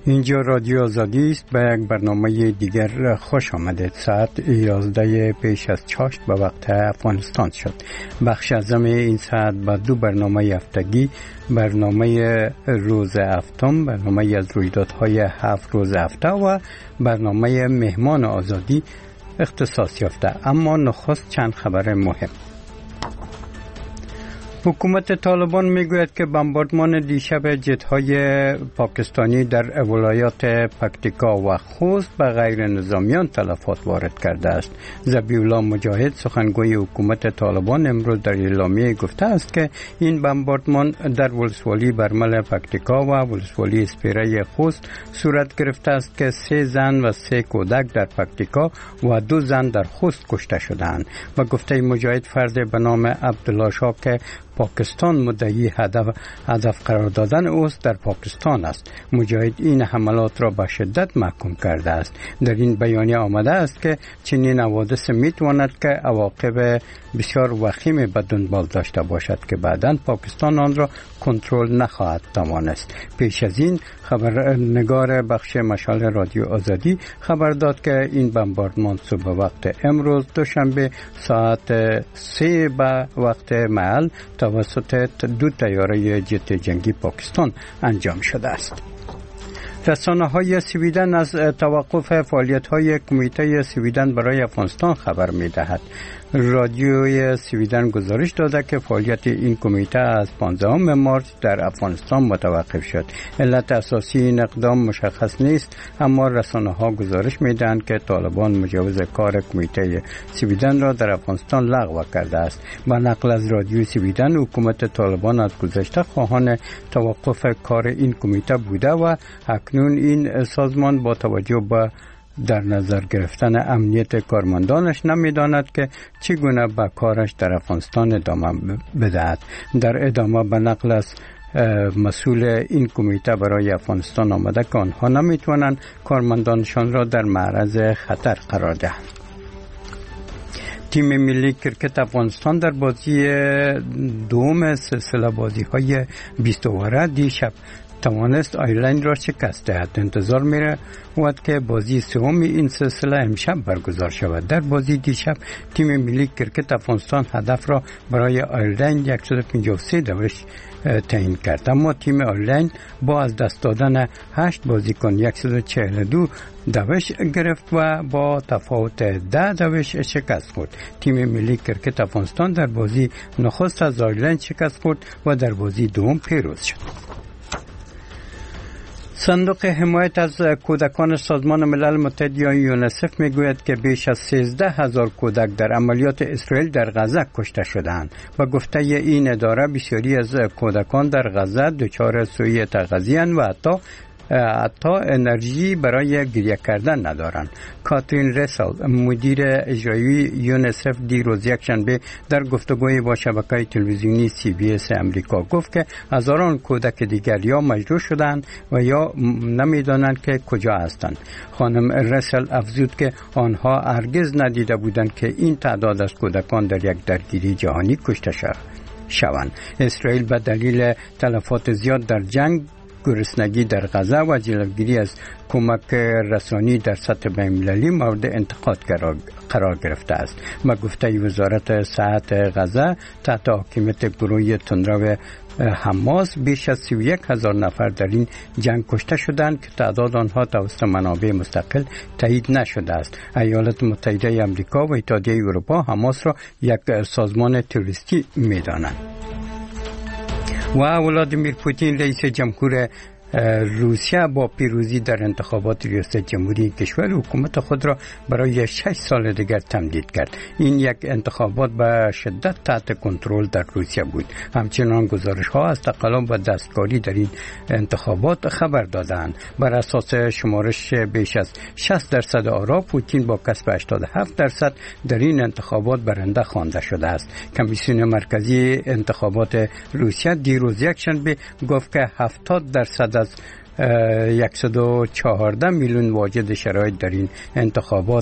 اینجا رادیو آزادی است. به یک برنامه دیگر خوش آمدید. ساعت 11 پیش از چاشت به وقت افغانستان شد. بخش اعظم این ساعت با دو برنامه هفتگی، برنامه روز هفتم، برنامه از رویدادهای 7 روز هفته و برنامه مهمان آزادی اختصاص یافته. اما نخست چند خبر مهم. حکومت طالبان میگوید که بمباردمان دیشب جت‌های پاکستانی در ولایات پکتیکا و خوست به غیر نظامیان تلفات وارد کرده است. ذبیح الله مجاهد سخنگوی حکومت طالبان امروز در اعلامیه گفته است که این بمباردمان در ولسوالی برمل پکتیکا و ولسوالی اسپیره خوست صورت گرفته است که 3 زن و 3 کودک در پکتیکا و 2 زن در خوست کشته شدند. و گفته مجاهد فرد به نام عبدالله شاه که پاکستان مدعی هدف قرار دادن اوست در پاکستان است. مجاهد این حملات را به شدت محکوم کرده است. در این بیانیه آمده است که چنین حوادث میتواند که عواقب بسیار وخیم به دنبال داشته باشد که بعداً پاکستان آن را کنترل نخواهد توانست. پیش از این خبرنگار بخش مشال رادیو آزادی خبر داد که این بمباردمان صبح وقت امروز دوشنبه ساعت 3 به وقت محل توسط 2 طیاره جت جنگی پاکستان انجام شده است. رسانه‌های سویدن از توقف فعالیت‌های کمیته سویدن برای افغانستان خبر می‌دهد. رادیوی سویدن گزارش داده که فعالیت این کمیته از 15 مارس در افغانستان متوقف شد. علت اساسی این اقدام مشخص نیست، اما رسانه‌ها گزارش می‌دهند که طالبان مجوز کار کمیته سویدن را در افغانستان لغو کرده است. با نقل از رادیو سویدن، حکومت طالبان از گذشته خواهان توقف کار این کمیته بوده و اکنون این سازمان با توجه به در نظر گرفتن امنیت کارمندانش نمی‌داند که چگونه به کارش در افغانستان ادامه بدهد. در ادامه به نقل از مسئول این کمیته برای افغانستان آمده که آنها نمی‌توانند کارمندانشان را در معرض خطر قرار دهند. تیم ملی کرکت افغانستان در بازی دوم سلسله بازی‌های 20 اوره دیشب توانست آیرلند را شکست دهد. انتظار میره که بازی سوم این سلسله امشب برگزار شود. در بازی دیشب تیم ملی کرکت افغانستان هدف را برای آیرلند 153 دوش تعیین کرد، اما تیم آیرلند با از دست دادن 8 بازیکن 142 دوش گرفت و با تفاوت 10 دوش شکست خورد. تیم ملی کرکت افغانستان در بازی نخست از آیرلند شکست خورد و در بازی دوم پیروز شد. صندوق حمایت از کودکان سازمان ملل متحد یا یونیسف میگوید که بیش از 13,000 کودک در عملیات اسرائیل در غزه کشته شدند و گفته این اداره بسیاری از کودکان در غزه دچار سوء تغذیه‌اند و حتی انرژی برای گریه کردن ندارند. کاترین رسل مدیر اجرایی یونیسف دیروز یکشنبه در گفتگوی با شبکه تلویزیونی CBS امریکا گفت که هزاران کودک دیگر یا مجروح شدند و یا نمیدانند که کجا هستند. خانم رسل افزود که آنها هرگز ندیده بودند که این تعداد از کودکان در یک درگیری جهانی کشته شوند. اسرائیل به دلیل تلفات زیاد در جنگ، گرسنگی در غزه و جلوگیری از کمک رسانی در سطح بین‌المللی مورد انتقاد قرار گرفته است. با گفته وزارت صحت غزه تحت حاکمیت گروه تندرو حماس بیش از 31,000 نفر در این جنگ کشته شدند که تعداد آنها توسط منابع مستقل تایید نشده است. ایالات متحده آمریکا و اتحادیه اروپا حماس را یک سازمان تروریستی می‌دانند. و ولادیمیر پوتین رئیس جمهور روسیه با پیروزی در انتخابات ریاست جمهوری کشور حکومت خود را برای 6 سال دیگر تمدید کرد. این یک انتخابات به شدت تحت کنترل در روسیه بود. همچنان گزارش‌ها از تقلب و دستکاری در این انتخابات خبر دادند. بر اساس شمارش بیش از 60% آرا پوتین با کسب 87% در این انتخابات برنده خوانده شده است. کمیسیون مرکزی انتخابات روسیه دیروز یکشنبه گفت که 70% از 114 میلیون واجد شرایط در این انتخابات